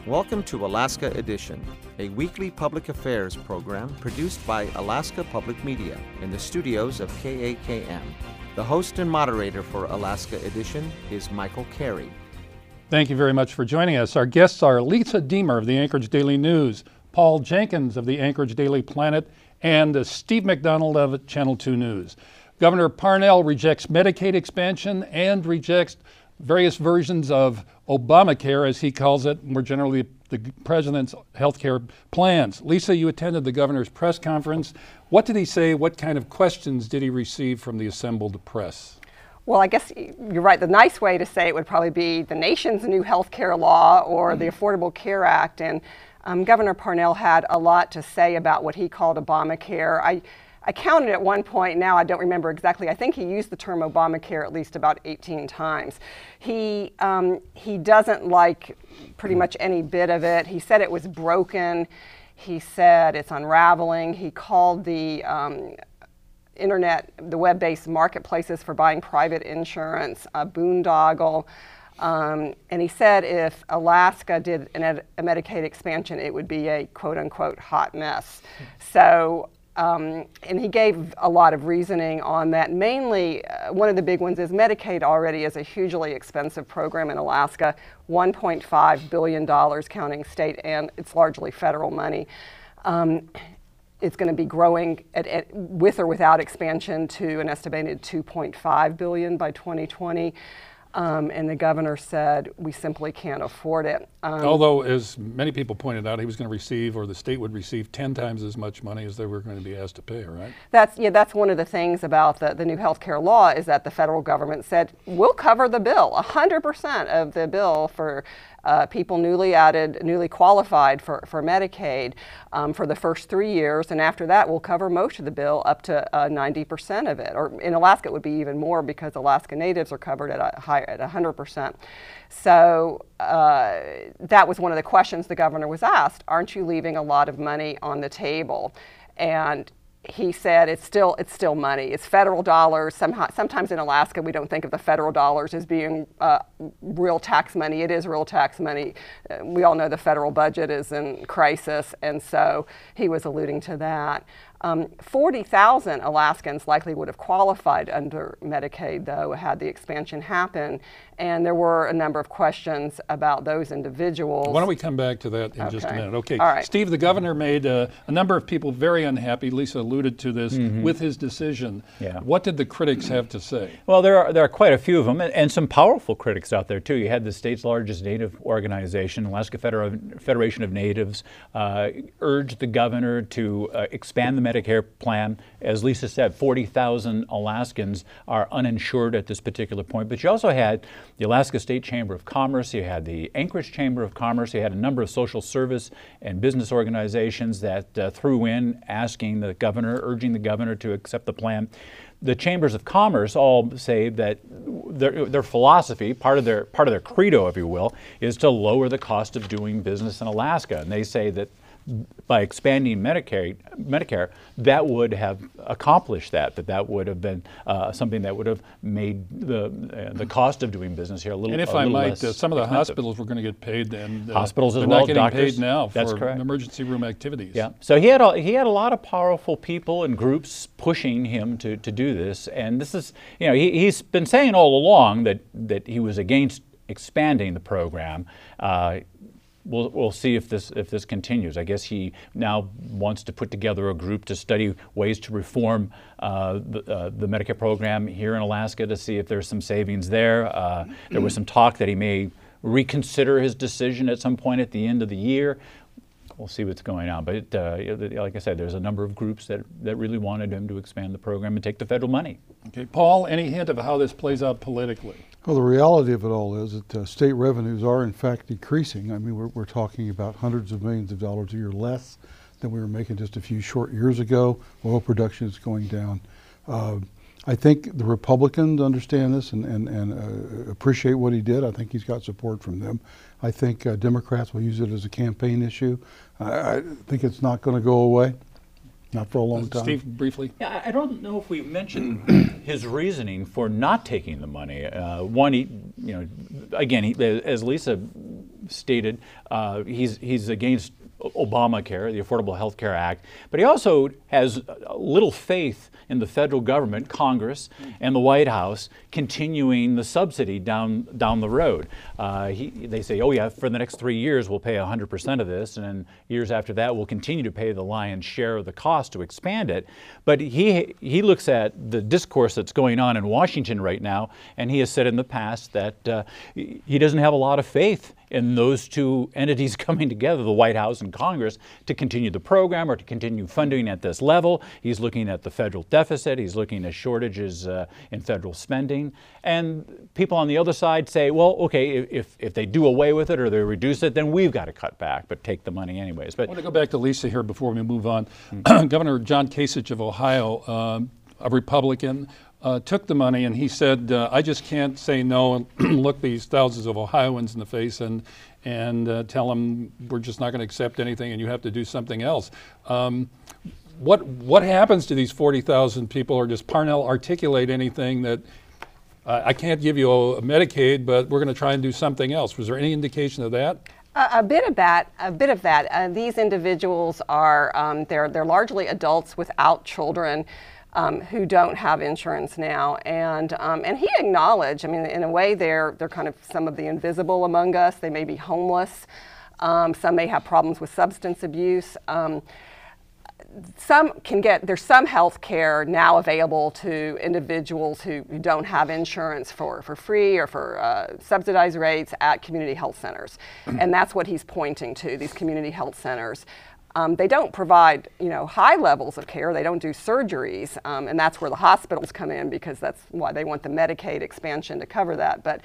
Welcome to Alaska Edition, a weekly public affairs program produced by Alaska Public Media in the studios of KAKM. The host and moderator for Alaska Edition is Michael Carey. Thank you very much for joining us. Our guests are Lisa Deemer of the Anchorage Daily News, Paul Jenkins of the Anchorage Daily Planet, and Steve McDonald of Channel 2 News. Governor Parnell rejects Medicaid expansion and rejects various versions of Obamacare, as he calls it, more generally the president's health care plans. Lisa, you attended the governor's press conference. What did he say? What kind of questions did he receive from the assembled press? Well, I guess you're right. The nice way to say it would probably be the nation's new health care law or the Affordable Care Act. And Governor Parnell had a lot to say about what he called Obamacare. I counted at one point, now I don't remember exactly, I think he used the term Obamacare at least about 18 times. He doesn't like pretty much any bit of it. He said it was broken. He said it's unraveling. He called the internet, the web-based marketplaces for buying private insurance, a boondoggle. And he said if Alaska did a Medicaid expansion, it would be a quote-unquote hot mess. So, and he gave a lot of reasoning on that. Mainly, one of the big ones is Medicaid already is a hugely expensive program in Alaska, $1.5 billion counting state, and it's largely federal money. It's going to be growing with or without expansion to an estimated $2.5 billion by 2020. And the governor said, we simply can't afford it. Although, as many people pointed out, he was going to receive, or the state would receive 10 times as much money as they were going to be asked to pay, right? That's one of the things about the new health care law is that the federal government said, we'll cover the bill, 100% of the bill for people newly qualified for Medicaid for the first 3 years, and after that we'll cover most of the bill up to 90% of it. Or in Alaska it would be even more because Alaska Natives are covered at 100%. So that was one of the questions the governor was asked. Aren't you leaving a lot of money on the table? And he said it's still money. It's federal dollars. Sometimes in Alaska we don't think of the federal dollars as being real tax money. It is real tax money. We all know the federal budget is in crisis, and so he was alluding to that. 40,000 Alaskans likely would have qualified under Medicaid, though, had the expansion happen. And there were a number of questions about those individuals. Why don't we come back to that in just a minute? Okay, all right. Steve, the governor made a number of people very unhappy. Lisa alluded to this with his decision. Yeah. What did the critics have to say? Well, there are quite a few of them, and some powerful critics out there, too. You had the state's largest Native organization, Alaska Federation of Natives, urged the governor to expand the Medicare plan. As Lisa said, 40,000 Alaskans are uninsured at this particular point. But you also had the Alaska State Chamber of Commerce, you had the Anchorage Chamber of Commerce, you had a number of social service and business organizations that threw in asking the governor, urging the governor to accept the plan. The chambers of commerce all say that their philosophy, part of their credo, if you will, is to lower the cost of doing business in Alaska. And they say that by expanding Medicare, that would have accomplished that would have been something that would have made the cost of doing business here a little. And if I might, some of the expensive. hospitals were going to get paid, and hospitals as they're well, not getting doctors, paid now that's for correct. Emergency room activities. Yeah. So he had a lot of powerful people and groups pushing him to do this, and this is, he's been saying all along that he was against expanding the program. We'll see if this continues. I guess he now wants to put together a group to study ways to reform the Medicare program here in Alaska to see if there's some savings there. There was some talk that he may reconsider his decision at some point at the end of the year. We'll see what's going on. But like I said, there's a number of groups that really wanted him to expand the program and take the federal money. Okay, Paul, any hint of how this plays out politically? Well, the reality of it all is that state revenues are in fact decreasing. I mean, we're talking about hundreds of millions of dollars a year less than we were making just a few short years ago. Oil production is going down. I think the Republicans understand this and appreciate what he did. I think he's got support from them. I think Democrats will use it as a campaign issue. I think it's not going to go away. Not for a long time. Steve, briefly. Yeah, I don't know if we mentioned his reasoning for not taking the money. One, again, as Lisa stated he's against Obamacare, the Affordable Health Care Act, but he also has little faith in the federal government, Congress, and the White House continuing the subsidy down the road. They say, oh yeah, for the next 3 years we'll pay 100% of this, and then years after that we'll continue to pay the lion's share of the cost to expand it. But he looks at the discourse that's going on in Washington right now, and he has said in the past that he doesn't have a lot of faith in those two entities coming together, the White House and Congress, to continue the program or to continue funding at this level. He's looking at the federal deficit. He's looking at shortages in federal spending. And people on the other side say, well, okay, if they do away with it or they reduce it, then we've got to cut back, but take the money anyways. But I want to go back to Lisa here before we move on. Governor John Kasich of Ohio, a Republican, took the money and he said, I just can't say no and look these thousands of Ohioans in the face and tell them we're just not going to accept anything and you have to do something else. What happens to these 40,000 people, or does Parnell articulate anything that I can't give you a Medicaid, but we're going to try and do something else? Was there any indication of that? A bit of that. These individuals are they're largely adults without children who don't have insurance now, and he acknowledged. I mean, in a way, they're kind of some of the invisible among us. They may be homeless. Some may have problems with substance abuse. There's some health care now available to individuals who don't have insurance for free or for subsidized rates at community health centers. And that's what he's pointing to, these community health centers. They don't provide, high levels of care. They don't do surgeries, and that's where the hospitals come in, because that's why they want the Medicaid expansion to cover that. But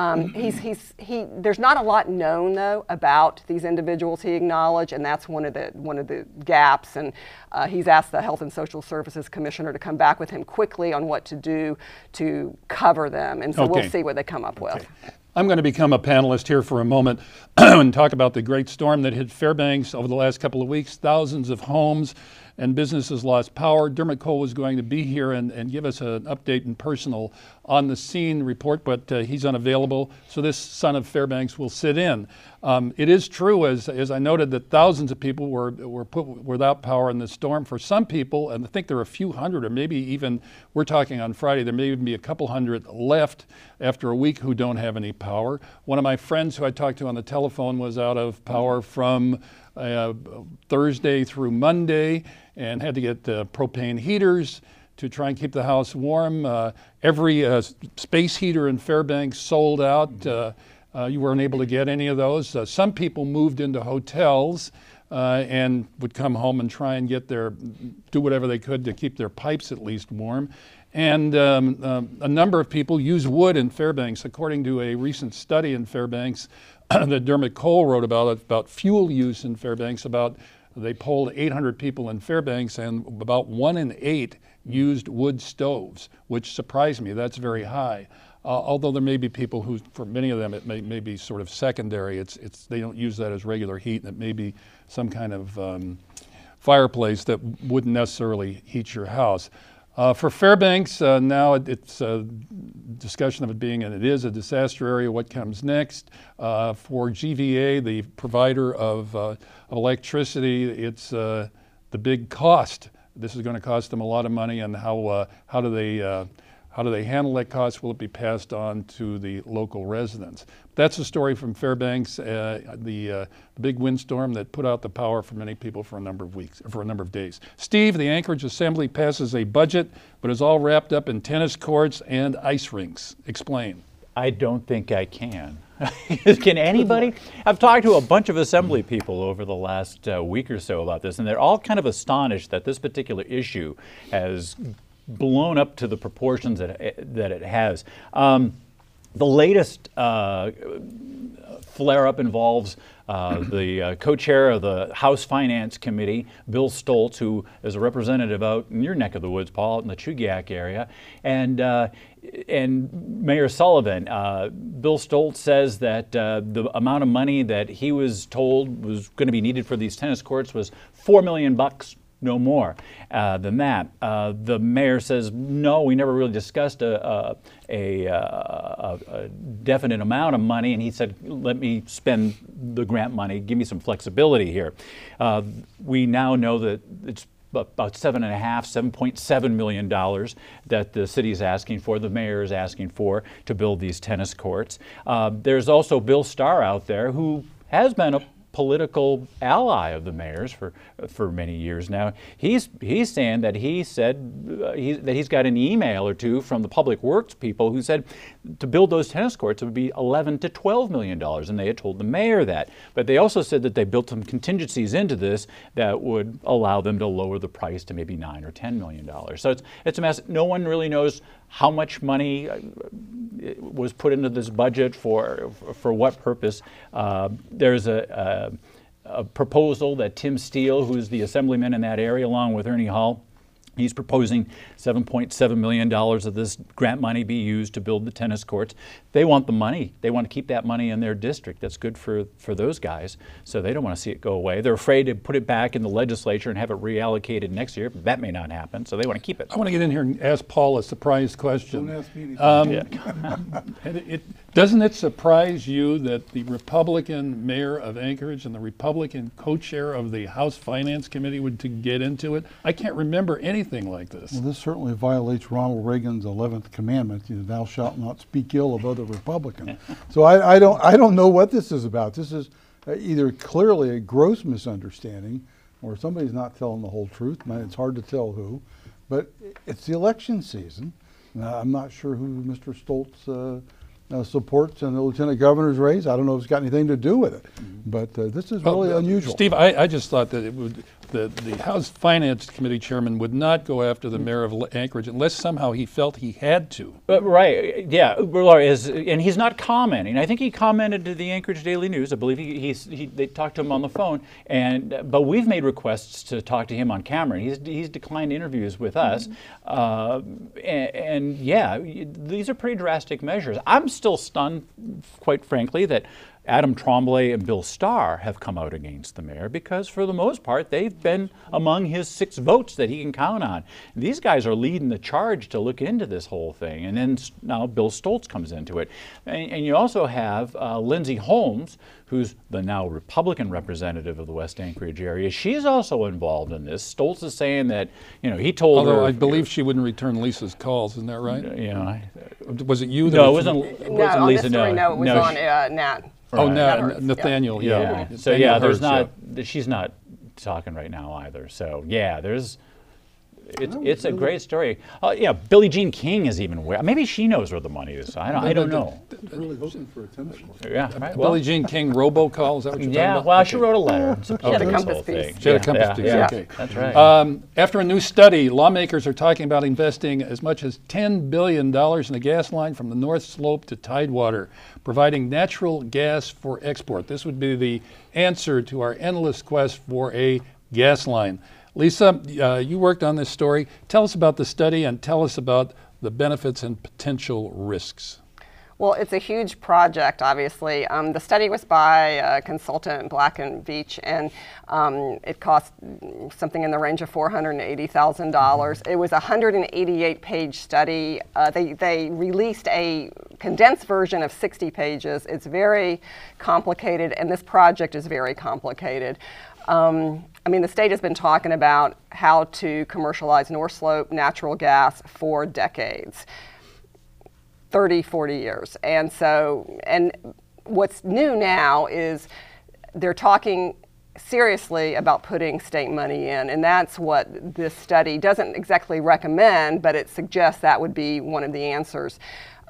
there's not a lot known though about these individuals, he acknowledged, and that's one of the gaps. And he's asked the Health and Social Services Commissioner to come back with him quickly on what to do to cover them, and so we'll see what they come up with. I'm going to become a panelist here for a moment and talk about the great storm that hit Fairbanks over the last couple of weeks. Thousands of homes and businesses lost power. Dermot Cole was going to be here and give us an update and personal on the scene report, but he's unavailable, so this son of Fairbanks will sit in. It is true, as I noted, that thousands of people were put without power in the storm. For some people, and I think there are a few hundred, or maybe even, we're talking on Friday, there may even be a couple hundred left after a week who don't have any power. One of my friends who I talked to on the telephone was out of power from Thursday through Monday and had to get propane heaters to try and keep the house warm. Every space heater in Fairbanks sold out. You weren't able to get any of those. Some people moved into hotels and would come home and try and do whatever they could to keep their pipes at least warm. And a number of people use wood in Fairbanks. According to a recent study in Fairbanks that Dermot Cole wrote about fuel use in Fairbanks, they polled 800 people in Fairbanks, and about 1 in 8 used wood stoves, which surprised me. That's very high. Although there may be people who, for many of them, it may be sort of secondary. They don't use that as regular heat, and it may be some kind of fireplace that wouldn't necessarily heat your house. For Fairbanks, now it's a discussion of it being, and it is, a disaster area. What comes next? For GVA, the provider of electricity, it's the big cost. This is going to cost them a lot of money, and how do they handle that cost? Will it be passed on to the local residents? That's a story from Fairbanks, the big windstorm that put out the power for many people for a number of days. Steve, the Anchorage Assembly passes a budget, but is all wrapped up in tennis courts and ice rinks. Explain. I don't think I can. Can anybody? I've talked to a bunch of Assembly people over the last week or so about this, and they're all kind of astonished that this particular issue has blown up to the proportions that it has. The latest flare-up involves the co-chair of the House Finance Committee, Bill Stoltz, who is a representative out in your neck of the woods, Paul, in the Chugiak area, and Mayor Sullivan. Bill Stoltz says that the amount of money that he was told was going to be needed for these tennis courts was $4 million no more than that. The mayor says, no, we never really discussed a definite amount of money, and he said, let me spend the grant money, give me some flexibility here. We now know that it's about $7.7 million that the city is asking for, the mayor is asking for, to build these tennis courts. There's also Bill Starr out there, who has been a political ally of the mayor's for many years now. He's saying that he said that he's got an email or two from the public works people who said to build those tennis courts it would be $11 to $12 million, and they had told the mayor that. But they also said that they built some contingencies into this that would allow them to lower the price to maybe $9 or $10 million. So it's a mess. No one really knows how much money was put into this budget for what purpose. There's a proposal that Tim Steele, who's the assemblyman in that area, along with Ernie Hall, he's proposing $7.7 million of this grant money be used to build the tennis courts. They want the money. They want to keep that money in their district. That's good for those guys. So they don't want to see it go away. They're afraid to put it back in the legislature and have it reallocated next year. But that may not happen, so they want to keep it. I want to get in here and ask Paul a surprise question. Don't ask me anything. Doesn't it surprise you that the Republican mayor of Anchorage and the Republican co-chair of the House Finance Committee would to get into it? I can't remember anything like this. Well, this certainly violates Ronald Reagan's 11th commandment, thou shalt not speak ill of other Republicans. So I don't know what this is about. This is either clearly a gross misunderstanding or somebody's not telling the whole truth. It's hard to tell who, but it's the election season. I'm not sure who Mr. Stoltz supports in the lieutenant governor's race. I don't know if it's got anything to do with it, but this is really unusual. Steve, I just thought that it would, the House Finance Committee chairman would not go after the mayor of Anchorage unless somehow he felt he had to. Right, yeah, and he's not commenting. I think he commented to the Anchorage Daily News. I believe they talked to him on the phone, but we've made requests to talk to him on camera. He's declined interviews with us, and yeah, these are pretty drastic measures. I'm still stunned, quite frankly, that Adam Tremblay and Bill Starr have come out against the mayor because, for the most part, they've been among his 6 votes that he can count on. These guys are leading the charge to look into this whole thing, and then now Bill Stoltz comes into it. And you also have Lindsay Holmes, who's the now Republican representative of the West Anchorage area. She's also involved in this. Stoltz is saying that, he told her... Although I believe she wouldn't return Lisa's calls, isn't that right? Was it you? No, it wasn't Lisa. It was on Nat. Oh, right. Nathaniel, yeah. So yeah, there's not. She's not talking right now either. So yeah, it's a great story. Yeah, Billie Jean King is even aware. Maybe she knows where the money is. I don't know. Really hoping for a tennis court. Yeah, right. Billie Jean King robocall, is that what you're talking about? Yeah, well, she wrote a letter. She had a compass piece. She had a compass piece, okay. That's right. After a new study, lawmakers are talking about investing as much as $10 billion in a gas line from the North Slope to Tidewater, providing natural gas for export. This would be the answer to our endless quest for a gas line. Lisa, you worked on this story. Tell us about the study and tell us about the benefits and potential risks. Well, it's a huge project, obviously. The study was by a consultant, Black & Veatch, and it cost something in the range of $480,000. It was a 188-page study. They released a condensed version of 60 pages. It's very complicated, and this project is very complicated. The state has been talking about how to commercialize North Slope natural gas for decades. 30, 40 years. And what's new now is they're talking seriously about putting state money in, and that's what this study doesn't exactly recommend, but it suggests that would be one of the answers.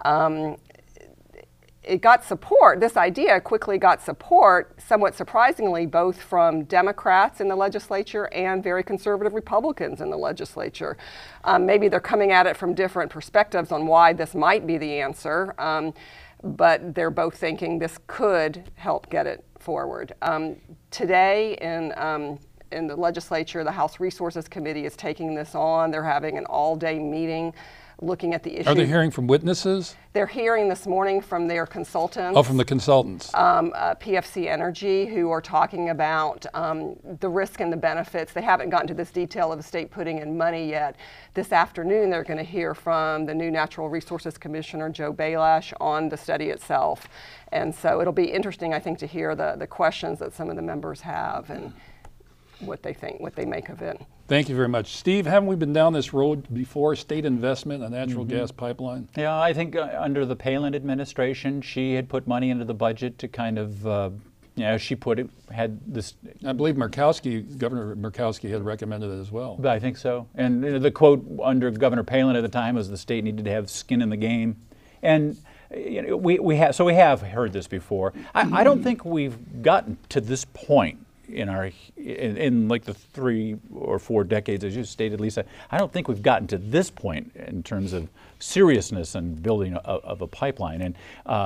It got support, this idea quickly got support, somewhat surprisingly, both from Democrats in the legislature and very conservative Republicans in the legislature. Maybe they're coming at it from different perspectives on why this might be the answer, but they're both thinking this could help get it forward. Today in the legislature, the House Resources Committee is taking this on. They're having an all-day meeting looking at the issue. Are they hearing from witnesses? They're hearing this morning from their consultants. Oh, from the consultants. PFC Energy, who are talking about the risk and the benefits. They haven't gotten to this detail of the state putting in money yet. This afternoon, they're going to hear from the new Natural Resources Commissioner, Joe Bailash, on the study itself. And so it'll be interesting, I think, to hear the questions that some of the members have and what they think, what they make of it. Thank you very much. Steve, haven't we been down this road before, state investment in a natural gas pipeline? Yeah, I think under the Palin administration, she had put money into the budget to kind of, she put it, had this. I believe Governor Murkowski had recommended it as well. But I think so. And the quote under Governor Palin at the time was the state needed to have skin in the game. And we have heard this before. I don't think we've gotten to this point in like the 3 or 4 decades, as you stated, Lisa. I don't think we've gotten to this point in terms of seriousness and building of a pipeline. And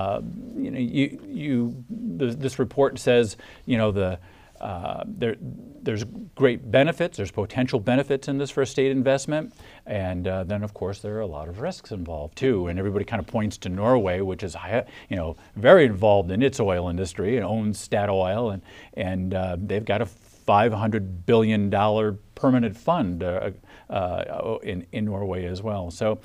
this report says, there's great benefits, there's potential benefits in this for a state investment, and then of course there are a lot of risks involved too. And everybody kind of points to Norway, which is very involved in its oil industry and owns Statoil, and they've got a $500 billion permanent fund in Norway as well. So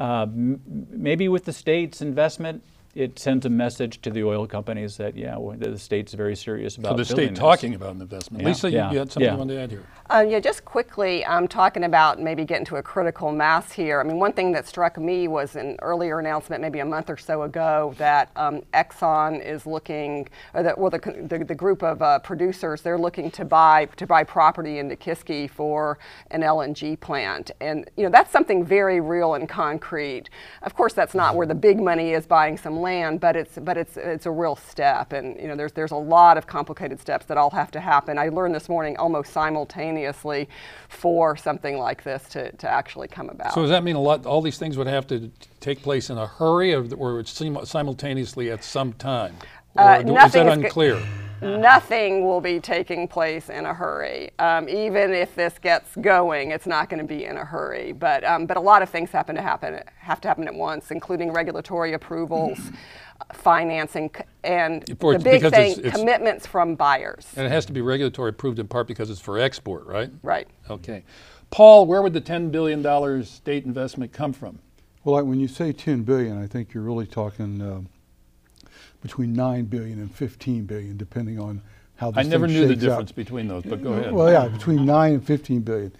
maybe with the state's investment, it sends a message to the oil companies that, the state's very serious about building this. So the state talking about an investment. Lisa, you had something you wanted to add here? Just quickly, I'm talking about maybe getting to a critical mass here. I mean, one thing that struck me was an earlier announcement, maybe a month or so ago, that Exxon is looking, the group of producers, they're looking to buy property in Nikiski for an LNG plant, and that's something very real and concrete. Of course, that's not where the big money is, buying some land, but it's a real step, and there's a lot of complicated steps that all have to happen. I learned this morning almost simultaneously for something like this to actually come about. So does that mean all these things would have to take place in a hurry, or it's simultaneously at some time? Or is that unclear? Nothing will be taking place in a hurry. Even if this gets going, it's not going to be in a hurry. But a lot of things have to happen at once, including regulatory approvals, financing, and the big thing, commitments from buyers. And it has to be regulatory approved in part because it's for export, right? Right. Okay. Paul, where would the $10 billion state investment come from? Well, when you say $10 billion, I think you're really talking between $9 billion and $15 billion, depending on how this I never knew the difference out. Between those, but go ahead. Well, yeah, between 9 and 15 billion.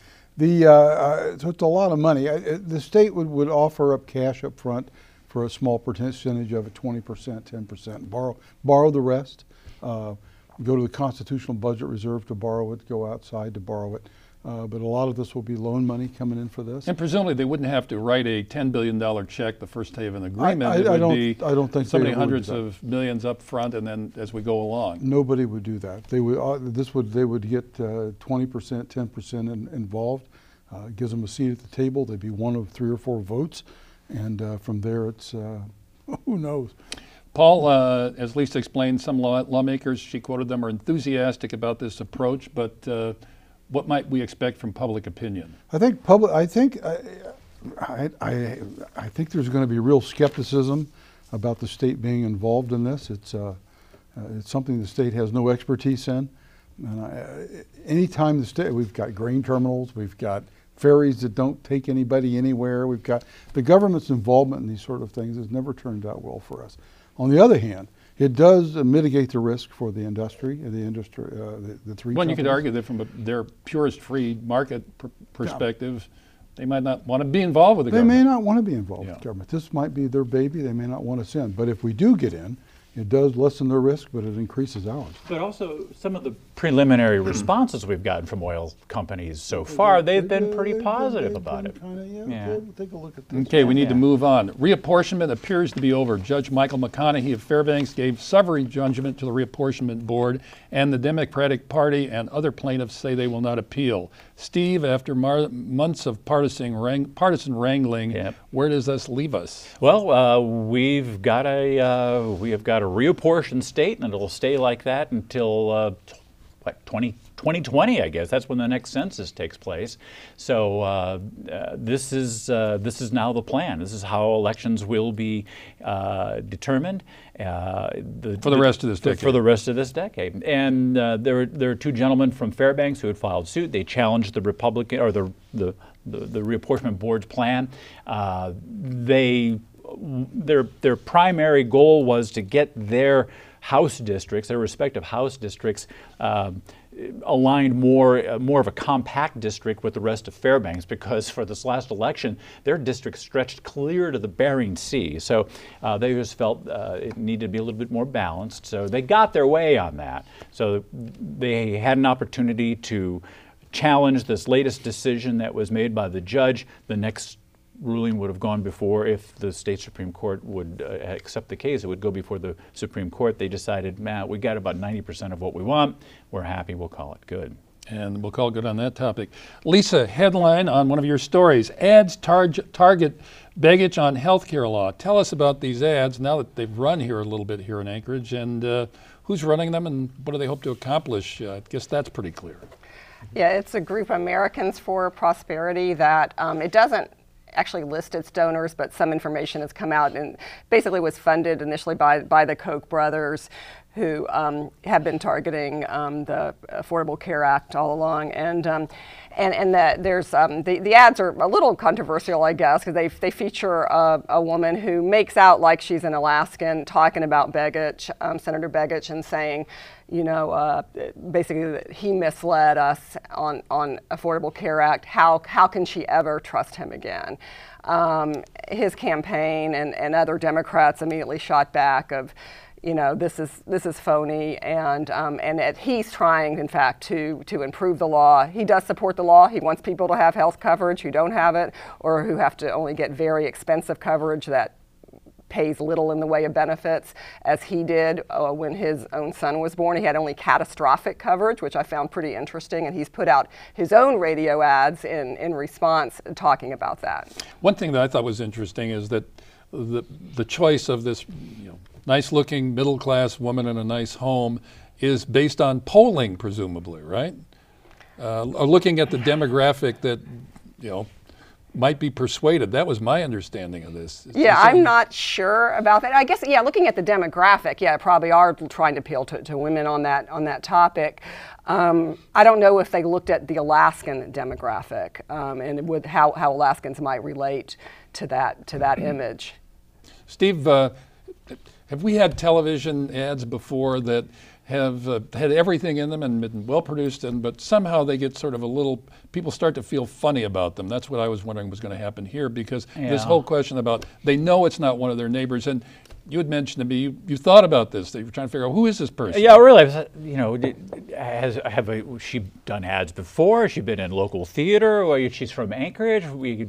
So it's a lot of money. The state would offer up cash up front for a small percentage of it, 20%, 10%, borrow the rest, go to the Constitutional Budget Reserve to borrow it, go outside to borrow it. But a lot of this will be loan money coming in for this. And presumably they wouldn't have to write a $10 billion check the first day of an agreement. I don't think so many hundreds of millions up front, and then as we go along. Nobody would do that. They would. They would get 20%, 10% involved. Gives them a seat at the table. They'd be one of 3 or 4 votes, and from there it's who knows. Paul, as Lisa explained, some lawmakers, she quoted them, are enthusiastic about this approach, but what might we expect from public opinion? I think there's going to be real skepticism about the state being involved in this. It's something the state has no expertise in. Anytime we've got grain terminals, we've got ferries that don't take anybody anywhere. We've got the government's involvement in these sort of things has never turned out well for us. On the other hand, it does mitigate the risk for the industry, the 3 companies. You could argue that from their purest free market perspective, they might not want to be involved with the government. They may not want to be involved with the government. This might be their baby. They may not want us in. But if we do get in, it does lessen their risk, but it increases ours. But also, some of the preliminary responses we've gotten from oil companies so far, they've been pretty positive about it. Take a look at this. Okay, we need to move on. Reapportionment appears to be over. Judge Michael McConaughey of Fairbanks gave summary judgment to the Reapportionment Board, and the Democratic Party and other plaintiffs say they will not appeal. Steve, after months of partisan wrangling, where does this leave us? Well, we have got a reapportioned state, and it'll stay like that until 2020, I guess. That's when the next census takes place. So this is now the plan. This is how elections will be determined for the rest of this decade. For the rest of this decade. And there are two gentlemen from Fairbanks who had filed suit. They challenged the Republican or the reapportionment board's plan. Their primary goal was to get their House districts, their respective House districts, aligned more of a compact district with the rest of Fairbanks, because for this last election, their district stretched clear to the Bering Sea. So they just felt it needed to be a little bit more balanced. So they got their way on that. So they had an opportunity to challenge this latest decision that was made by the judge. The next ruling would have gone before, if the state Supreme Court would accept the case, it would go before the Supreme Court. They decided, man, we got about 90% of what we want. We're happy, we'll call it good. And we'll call it good on that topic. Lisa, headline on one of your stories, ads target Begich on healthcare law. Tell us about these ads now that they've run here a little bit here in Anchorage, and who's running them and what do they hope to accomplish? I guess that's pretty clear. Yeah, it's a group, Americans for Prosperity, that it doesn't actually list its donors, but some information has come out, and basically was funded initially by the Koch brothers, who have been targeting the Affordable Care Act all along, and that there's the ads are a little controversial, I guess, because they feature a woman who makes out like she's an Alaskan, talking about Begich, Senator Begich, and saying, you know, basically that he misled us on Affordable Care Act. How can she ever trust him again? His campaign and other Democrats immediately shot back of, you know, this is phony, and that he's trying, in fact, to improve the law. He does support the law. He wants people to have health coverage who don't have it, or who have to only get very expensive coverage that pays little in the way of benefits, as he did when his own son was born. He had only catastrophic coverage, which I found pretty interesting, and he's put out his own radio ads in response talking about that. One thing that I thought was interesting is that the choice of this, you know, nice-looking middle-class woman in a nice home is based on polling, presumably, right? Or looking at the demographic that, you know, might be persuaded. That was my understanding of this. Yeah, I'm not sure about that. I guess, yeah, looking at the demographic, yeah, probably are trying to appeal to women on that topic. I don't know if they looked at the Alaskan demographic and with how Alaskans might relate to that image. Steve, have we had television ads before that have had everything in them and been well produced, but somehow they get sort of people start to feel funny about them? That's what I was wondering was going to happen here, because this whole question about, they know it's not one of their neighbors, and you had mentioned to me, you thought about this, that you were trying to figure out, who is this person? Yeah, really, you know, has she done ads before? Has she been in local theater? Or she's from Anchorage?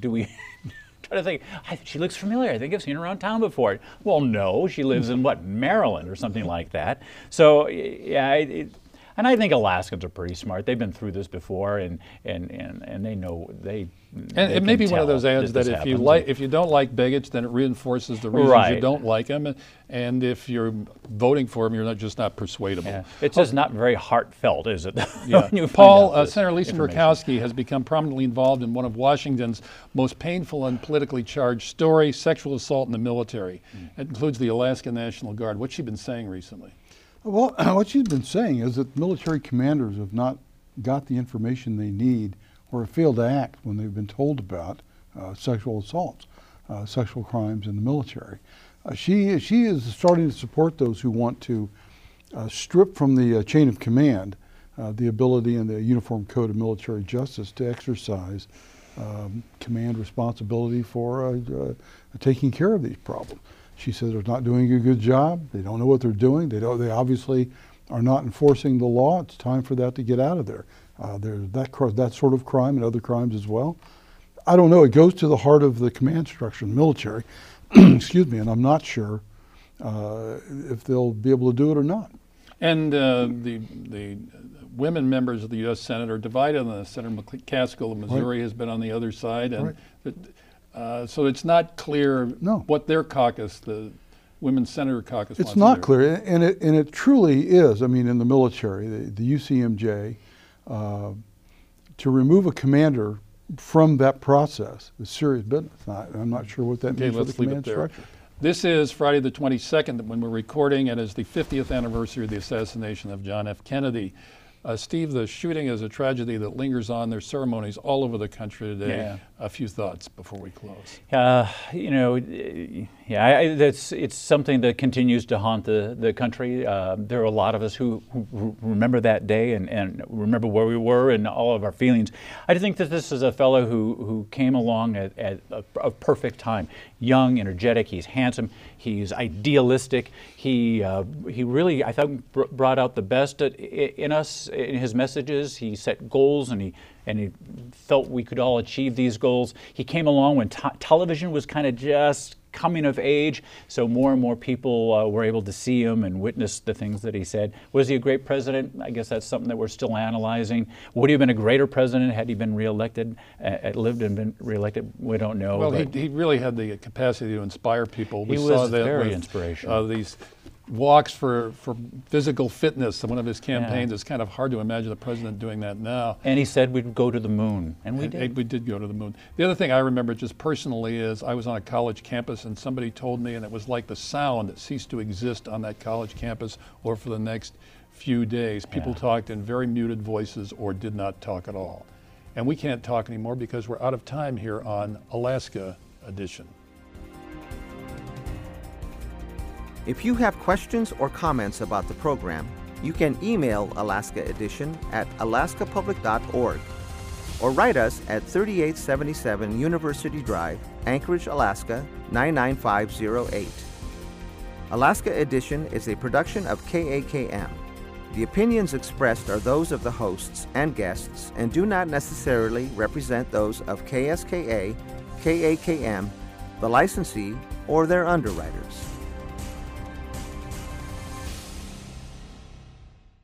I think she looks familiar. I think I've seen her around town before. Well, no, she lives in Maryland or something like that. So yeah, and I think Alaskans are pretty smart. They've been through this before, and they know they. And it may be one of those ads that if you don't like Begich, then it reinforces the reasons you don't like him, and if you're voting for him, you're just not persuadable. Yeah. It's just not very heartfelt, is it? Yeah. Paul, Senator Lisa Murkowski has become prominently involved in one of Washington's most painful and politically charged stories, sexual assault in the military. It includes the Alaska National Guard. What's she been saying recently? Well, what she's been saying is that military commanders have not got the information they need, or have failed to act when they've been told about sexual assaults, sexual crimes in the military. She is starting to support those who want to strip from the chain of command the ability in the Uniform Code of Military Justice to exercise command responsibility for taking care of these problems. She says they're not doing a good job. They don't know what they're doing. They obviously are not enforcing the law. It's time for that to get out of there. There's that sort of crime and other crimes as well. I don't know. It goes to the heart of the command structure in the military. Excuse me, and I'm not sure if they'll be able to do it or not. And the women members of the U.S. Senate are divided on this. Senator McCaskill of Missouri has been on the other side, and so it's not clear what their caucus, the Women's Senator Caucus wants It's to not do. clear, and it truly is. I mean, in the military, the UCMJ, to remove a commander from that process is serious business. I'm not sure what that Okay, means for the let's leave it command there. structure. This is Friday the 22nd when we're recording, and is the 50th anniversary of the assassination of John F. Kennedy. Steve, the shooting is a tragedy that lingers on. There's ceremonies all over the country today. Yeah. A few thoughts before we close. You know, it's something that continues to haunt the country. There are a lot of us who remember that day and remember where we were and all of our feelings. I think that this is a fellow who came along at a perfect time. Young, energetic, he's handsome, he's idealistic. He really, I thought, brought out the best in us, in his messages. He set goals, and he felt we could all achieve these goals. He came along when television was kind of just coming of age, so more and more people were able to see him and witness the things that he said. Was he a great president? I guess that's something that we're still analyzing. Would he have been a greater president had he been reelected, lived and been reelected? We don't know. Well, he really had the capacity to inspire people. We He saw was that very with, inspirational. These walks for physical fitness, one of his campaigns. It's kind of hard to imagine the president doing that now. And he said we'd go to the moon, and we did. We did go to the moon. The other thing I remember just personally is I was on a college campus and somebody told me, and it was like the sound that ceased to exist on that college campus or for the next few days. People talked in very muted voices or did not talk at all. And we can't talk anymore because we're out of time here on Alaska Edition. If you have questions or comments about the program, you can email Alaska Edition at alaskapublic.org or write us at 3877 University Drive, Anchorage, Alaska 99508. Alaska Edition is a production of KAKM. The opinions expressed are those of the hosts and guests and do not necessarily represent those of KSKA, KAKM, the licensee, or their underwriters.